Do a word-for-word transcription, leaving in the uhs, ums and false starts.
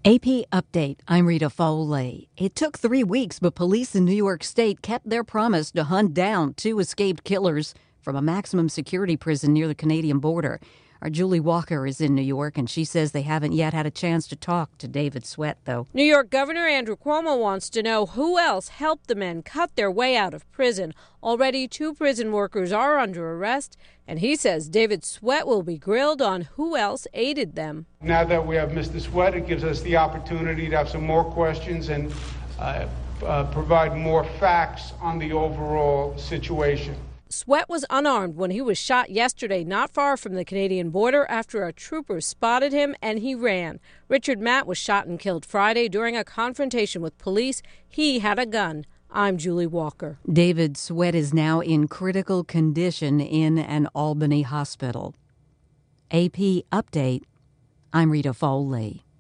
A P Update, I'm Rita Foley. It took three weeks, but police in New York State kept their promise to hunt down two escaped killers from a maximum security prison near the Canadian border. Our Julie Walker is in New York, and she says they haven't yet had a chance to talk to David Sweat, though. New York Governor Andrew Cuomo wants to know who else helped the men cut their way out of prison. Already two prison workers are under arrest, and he says David Sweat will be grilled on who else aided them. Now that we have Mister Sweat, it gives us the opportunity to have some more questions and uh, uh, provide more facts on the overall situation. Sweat was unarmed when he was shot yesterday not far from the Canadian border after a trooper spotted him and he ran. Richard Matt was shot and killed Friday during a confrontation with police. He had a gun. I'm Julie Walker. David Sweat is now in critical condition in an Albany hospital. A P Update, I'm Rita Foley.